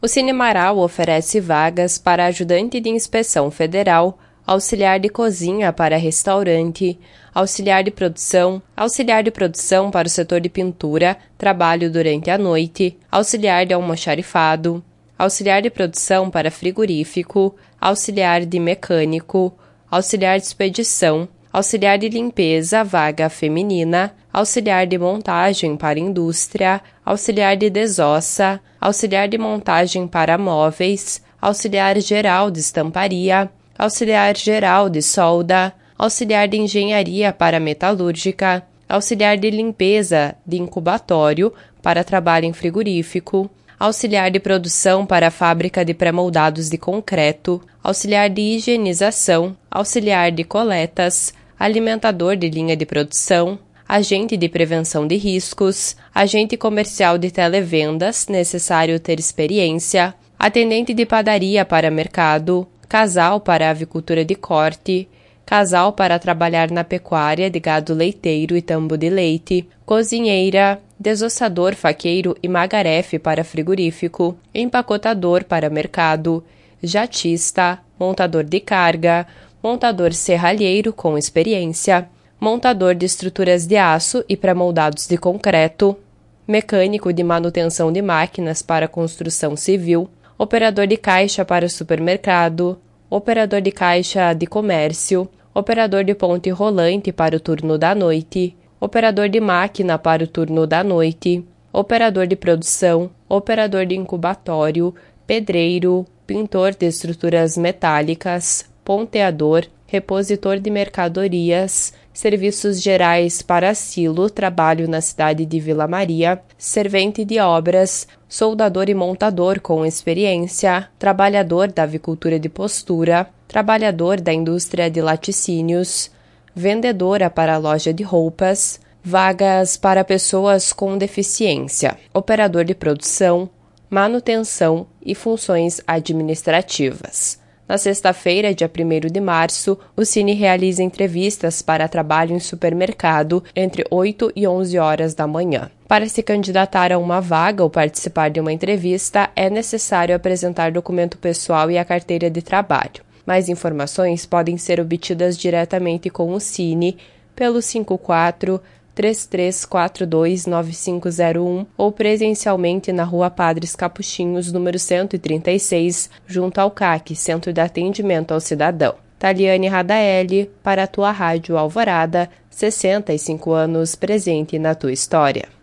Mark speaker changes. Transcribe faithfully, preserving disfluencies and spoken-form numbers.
Speaker 1: O Cine Marau oferece vagas para ajudante de inspeção federal, auxiliar de cozinha para restaurante, auxiliar de produção, auxiliar de produção para o setor de pintura, trabalho durante a noite, auxiliar de almoxarifado, auxiliar de produção para frigorífico, auxiliar de mecânico, auxiliar de expedição, auxiliar de limpeza, vaga feminina, auxiliar de montagem para indústria, auxiliar de desossa, auxiliar de montagem para móveis, auxiliar geral de estamparia, auxiliar geral de solda, auxiliar de engenharia para metalúrgica, auxiliar de limpeza de incubatório para trabalho em frigorífico, auxiliar de produção para a fábrica de pré-moldados de concreto, auxiliar de higienização, auxiliar de coletas, alimentador de linha de produção, agente de prevenção de riscos, agente comercial de televendas, necessário ter experiência, atendente de padaria para mercado, casal para avicultura de corte, casal para trabalhar na pecuária de gado leiteiro e tambo de leite, cozinheira, desossador, faqueiro e magarefe para frigorífico, empacotador para mercado, jatista, montador de carga, montador serralheiro com experiência, montador de estruturas de aço e pré-moldados de concreto, mecânico de manutenção de máquinas para construção civil, operador de caixa para supermercado, operador de caixa de comércio, operador de ponte rolante para o turno da noite, operador de máquina para o turno da noite, operador de produção, operador de incubatório, pedreiro, pintor de estruturas metálicas, ponteador, repositor de mercadorias, serviços gerais para asilo, trabalho na cidade de Vila Maria, servente de obras, soldador e montador com experiência, trabalhador da avicultura de postura, trabalhador da indústria de laticínios, vendedora para a loja de roupas, vagas para pessoas com deficiência, operador de produção, manutenção e funções administrativas. Na sexta-feira, dia primeiro de março, o Cine realiza entrevistas para trabalho em supermercado entre oito e onze horas da manhã. Para se candidatar a uma vaga ou participar de uma entrevista, é necessário apresentar documento pessoal e a carteira de trabalho. Mais informações podem ser obtidas diretamente com o Cine pelo cinco quatro, três três quatro dois, nove cinco zero um ou presencialmente na Rua Padres Capuchinhos, número cento e trinta e seis, junto ao C A C, Centro de Atendimento ao Cidadão. Taliane Radaeli, para a tua Rádio Alvorada, sessenta e cinco anos presente na tua história.